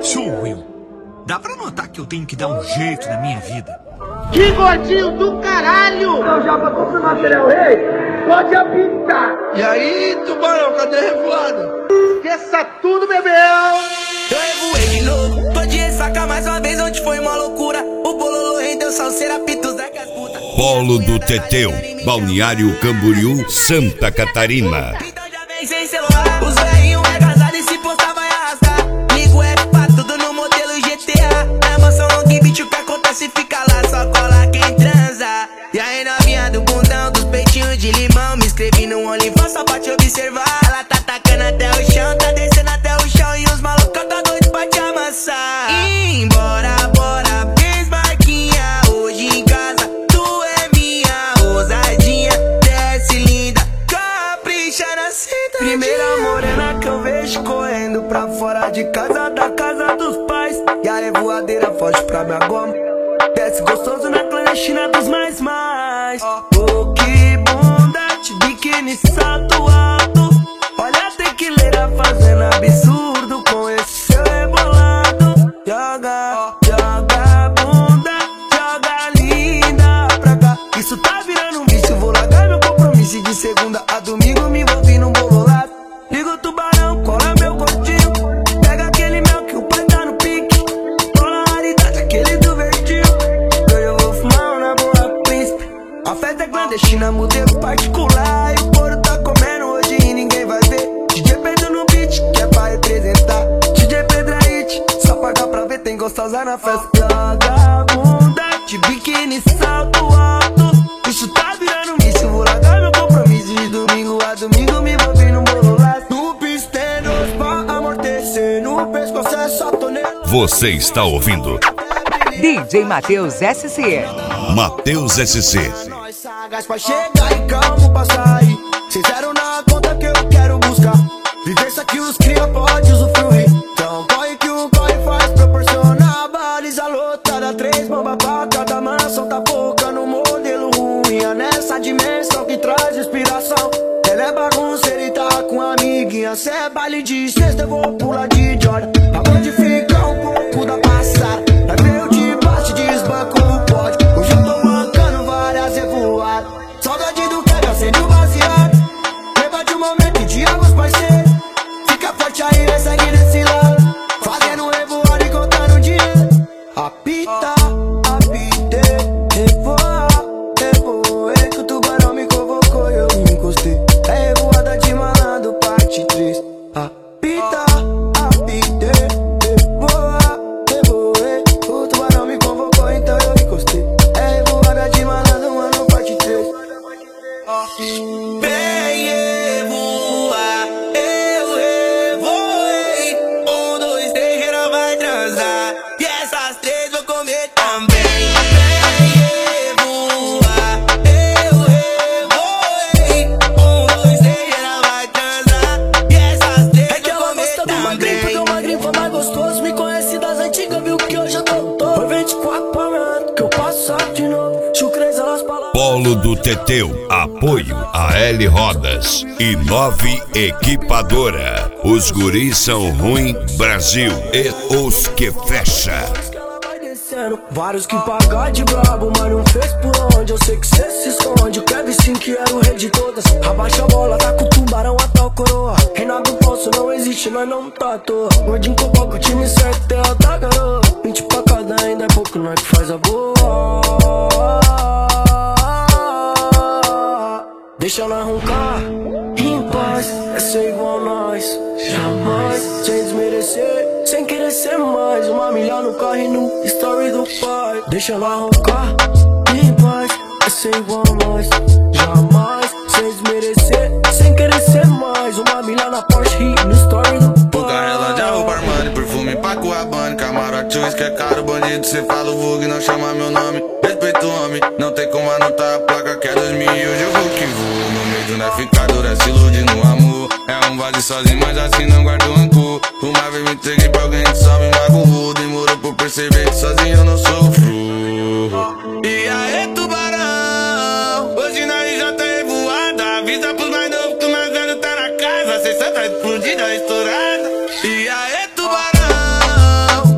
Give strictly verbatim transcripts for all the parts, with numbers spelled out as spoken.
Sou eu. Dá pra notar que eu tenho que dar um jeito na minha vida. Que gordinho do caralho! Então já pra comprar material rei, pode apitar. E aí, tubarão, cadê a revoada? Esqueça tudo, bebê! Eu revoei de novo, tô de ressaca mais uma vez, onde foi uma loucura. O bololô rendeu salseira, pitos da casputa. Polo do Teteu, Balneário Camboriú, Santa Catarina. Então já vem sem celular, os velhinhos é casado e se postar vai arrastar. Ligo o F pra tudo no modelo G T A. Na emoção long beat, o que acontece fica lá, só cola quem transa. E aí novinha do bundão, dos peitinhos de limão, me inscrevi no OnlyFans só pra te observar. Ela tá tacando até o chão, tá descendo até o chão, e os malucos tá doido pra te amassar. E embora, bora, fez marquinha, hoje em casa tu é minha ousadinha. Desce linda, capricha na cinta. Primeira morena que eu vejo correndo pra fora de casa, da casa dos pais. E a revoadeira foge pra minha goma, desce gostoso na clandestina dos mais mais. Oh, que bunda, de biquíni, salto alto. Olha a tequileira fazendo absurdo com esse seu rebolado. Joga, joga bunda, joga linda pra cá. Isso tá virando um vício, vou largar meu compromisso e de segunda a domingo me envolvi num bololado. Liga o tubarão, cola meu gordinho, pega aquele mel que o pai tá no pique, cola a raridade, aquele do verdinho. Hoje eu vou fumar na boa príncipe. A festa é clandestina, modelo particular, e o couro tá comendo hoje e ninguém vai ver. D J Pedro no beat, que é pra representar. D J Pedro é hit, só pagar pra ver, tem gostosa na festa. Joga bunda, de biquíni, salto alto. Isso tá virando um vício, vou largar meu compromisso de domingo a domingo me envolvi num bololado. No pistenos pra amortecer, no pescoço é só tonelada. Você está ouvindo D J Matheus S C. Matheus S C. Nós sagaz pra chegar e calmo pra sair. Sincero na conta que eu quero buscar. Vivência que os cria pode usufruir. Então corre que o corre faz proporcionar. Baliza lotada, três bombas pra cada mansão. Tá pouca no modelo ruim. É nessa dimensão que traz inspiração. Ela é bagunceira e tá com a amiguinha. Cê é baile de sexta, eu vou pular de Jordan. Pra modificar um pouco da passada. Vai ver o de baixo, desbanco o pódio. Hoje eu tô mancando várias revoadas. Saudade do que acende o baseado. Lembra de um momento de águas parceiros. Fica forte aí, né, segue desse lado. Fazendo revoada e contando dinheiro. Apita, apite, revoa, revoei. Que o tubarão me convocou e eu me encostei. É revoada de malandro, parte três. Apita, apite, revoa, revoei. O tubarão me convocou, então eu me encostei. É revoada de malandro, mano, parte três. Vem revoar, eu revoei. Um, dois, três, geral vai transar. E essas três vou comer também. Vem revoar, eu revoei. Um, dois, três, geral vai transar. E essas três É que vou ela comer gosta do magrinho, porque o também. magrinho foi mais gostoso. Me conhece das antigas, viu que hoje eu tô todo. Foi vinte e quatro pra mim, que eu passo de novo. Chucrez, elas palavras. Polo do Teteu, apoio a L Rodas e Nove Equipadora. Os guris são ruim Brasil e os que fecha. Vários que pagar de brabo, mas não fez por onde. Eu sei que cê se esconde. O Kevin sim que era o rei de todas. Abaixa a bola, tá com o tubarão até o coroa. Reinado Poço não existe, nós não tá à toa. Gordinho convoca o time certo, é alta garoa. vinte pra cada ainda é pouco, nós que faz a boa. Deixa ela roncar em paz, é ser igual nós. Jamais, sem desmerecer, sem querer ser mais. Uma milha no carro e no story do pai. Deixa ela roncar em paz, é ser igual nós. Jamais, sem desmerecer, sem querer ser mais. Uma milha na Porsche e no story do pai. O carro de roupa Armani, perfume Paco Rabanne. Camarote, que é caro, bandido, cê fala o vulgo e não chama meu nome. Respeito o homem, não tem como anotar a placa que é dois mil e hoje eu vou que vou. No meio do naficador, se ilude no amor. É um vale sozinho, mas assim não guardo rancor. Uma vez me entreguei pra alguém que só me magoou. Demorou por perceber que sozinho eu não sofro. E aí, tubarão, hoje nós já tá revoada. Avisa pros mais novos que o mais velho tá na casa. Cê só tá explodida, estourada. E aí, tubarão,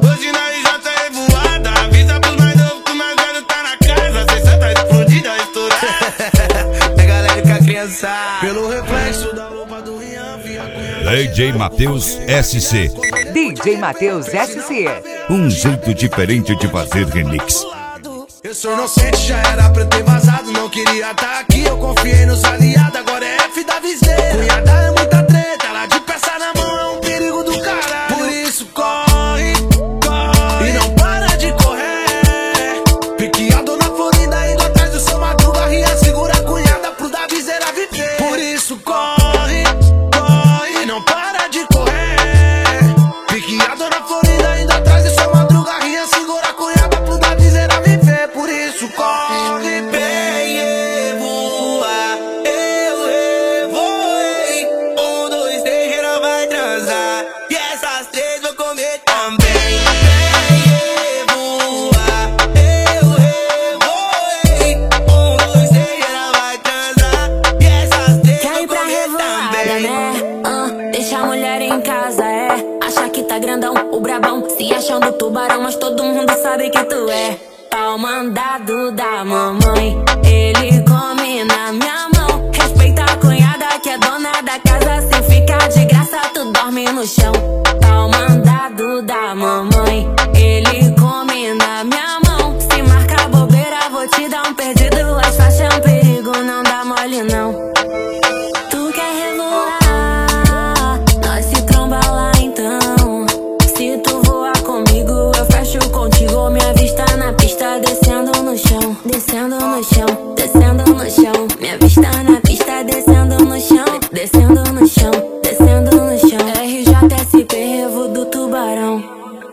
D J Matheus S C. D J Matheus S C. Um jeito diferente de fazer remix. Eu sou inocente, já era pra eu ter vazado. Não queria estar aqui, eu confiei nos aliados. Agora é F da viseira. Cunhada é muita treta, ela de peça na mão é um perigo do caralho. Por isso corre, corre e não para de correr. Pique a dona Florinda indo atrás do seu Madruga. Ria, segura a cunhada pro da viseira viver. Por isso corre, corre e não para de correr. Pique a dona Florinda indo atrás do seu Madruga. Ria, segura a cunhada pro da viseira viver. Por isso corre bem e voa. Eu revoei. Um, dois, três, geral vai transar. E essas três vou comer também. Bem e voa. Eu revoei. Um, dois, três, geral vai transar. E essas três vou comer também. Né? Uh, deixa a mulher em casa, é. Acha que tá grandão, o brabão. Se achando tubarão, mas todo mundo sabe que tu é pau mandado da mamãe. Ele come na minha mão. Respeita a cunhada que é dona da casa. Se ficar de graça, tu dorme no chão. Pau mandado da mamãe. Ele come na minha mão. Se marcar bobeira, vou te dar um perdido. As faixas é um perigo, não dá mole não. Tu quer revoar, nós se tromba lá então. Se tu voar comigo, eu fecho contigo. Minha vista na pista, descendo no chão, descendo no chão, descendo no chão. Minha vista na pista, descendo no chão, descendo no chão, descendo no chão. R J S P, Revo do Tubarão.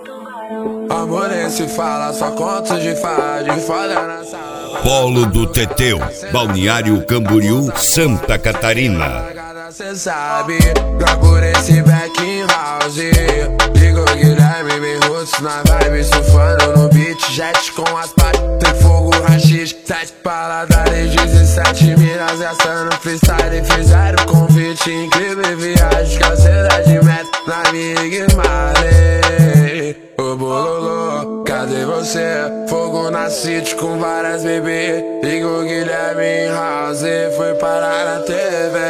Amor, nem se fala, só conto de fada, de foda na sala. Polo do Teteu, Balneário Camboriú, Santa Catarina. Cê sabe, gravo esse back in house. Ligo Guilherme, bem roots na vibe, surfando no beat, jet com as patas, tem fogo, rachis, sete paladares, dezessete minas, assando freestyle, fizeram convite, incrível viagem, canseira de meta, na minha Marley. Ô bololô, cadê você? Fogo na city com várias bebês. Ligo Guilherme em house, foi parar na T V.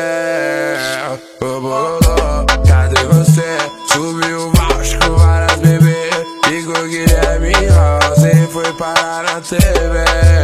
Ô bololô, cadê você? Subiu o baixo com várias bebês. Ligo Guilherme em house, foi parar na T V.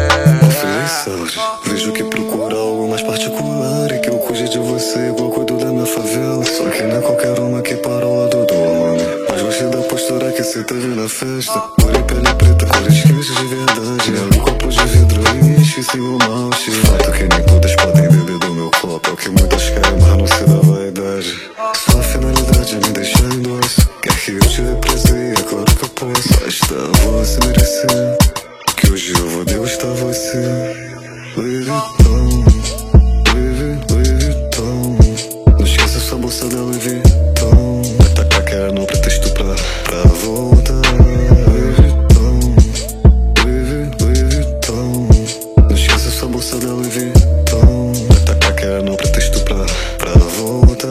Vejo que procura algo mais particular e que eu cuide de você igual cuido da minha favela. Só que não é qualquer uma que para o lado do homem. Mas gostei da postura que cê teve na festa. Cor e pele preta, cores quentes de verdade. Ela um copo de vidro e enche sem o malte. Fato que nem todas podem beber do meu copo. É o que muitas querem, mas não se dá vaidade. Sua finalidade é me deixar em dose. Quer que eu te represente, é claro que eu posso. Esta você merecer, que hoje eu vou degustar você. Louis Vuitton, Louis Vuitton. Não esqueça sua bolsa da Louis Vuitton. Vai tacar que era no pretexto pra, pra voltar. Louis Vuitton, Louis Vuitton. Não esqueça sua bolsa da Louis Vuitton. Vai tacar que era no pretexto pra, pra voltar.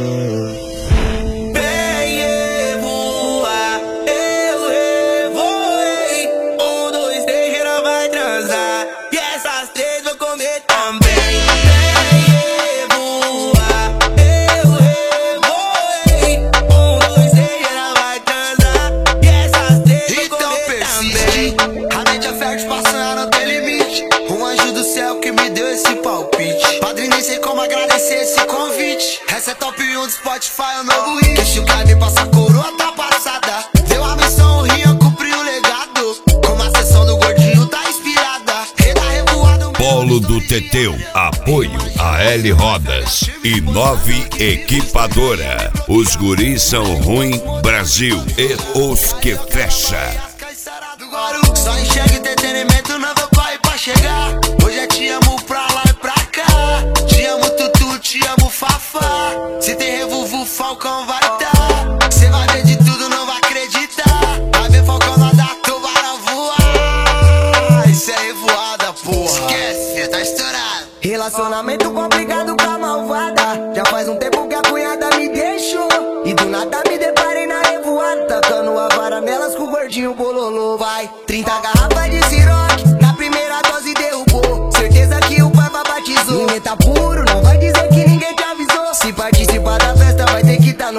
Spotify, o novo hit. Deixa o cara passa a coroa, tá passada. Deu a missão, o Rian cumpriu o legado. Como a sessão do gordinho tá inspirada. Reda revoado. Polo do Teteu, apoio a L Rodas e Nove Equipadora. Os guris são ruim Brasil e os que fecha. Só enxerga entretenimento, não vou correr pra chegar. Hoje é te amo pra lá e pra cá. Te amo Tutu, te amo Fafá. Se tem revolvo, Falcão vai dar. Cê vai ver de tudo, não vai acreditar. Vai ver Falcão nadar, tubarão voar. Isso é revoada, porra. Esquece, cê tá estourado. Relacionamento complicado com a malvada. Já faz um tempo que a cunhada me deixou. E do nada me deparei na revoada. Tacando a vara nelas com o gordinho bololô. Vai, trinta garrafas de Ciroc. Na primeira dose derrubou. Certeza que o pai batizou. Ninguém tá puro, não vai dizer que ninguém te avisou. Se participar da festa vai ter que tá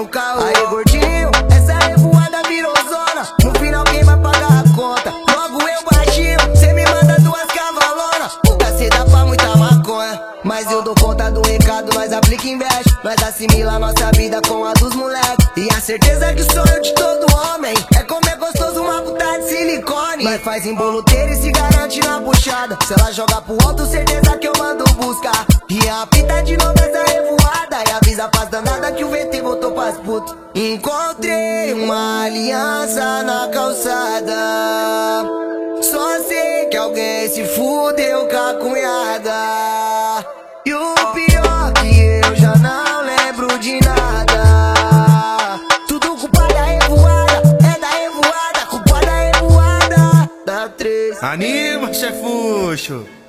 Nós faz emboloteiro e se garante na puxada. Se ela joga pro alto, certeza que eu mando buscar. E apita de novo essa revoada. E avisa pras danada que o V T voltou pras putas. Encontrei uma aliança na calçada. Só sei que alguém se fudeu com a cunhada. E o pior que eu já não lembro de nada. Tudo culpa da revoada, é da revoada, culpa da revoada da três. Anima, chefuxo!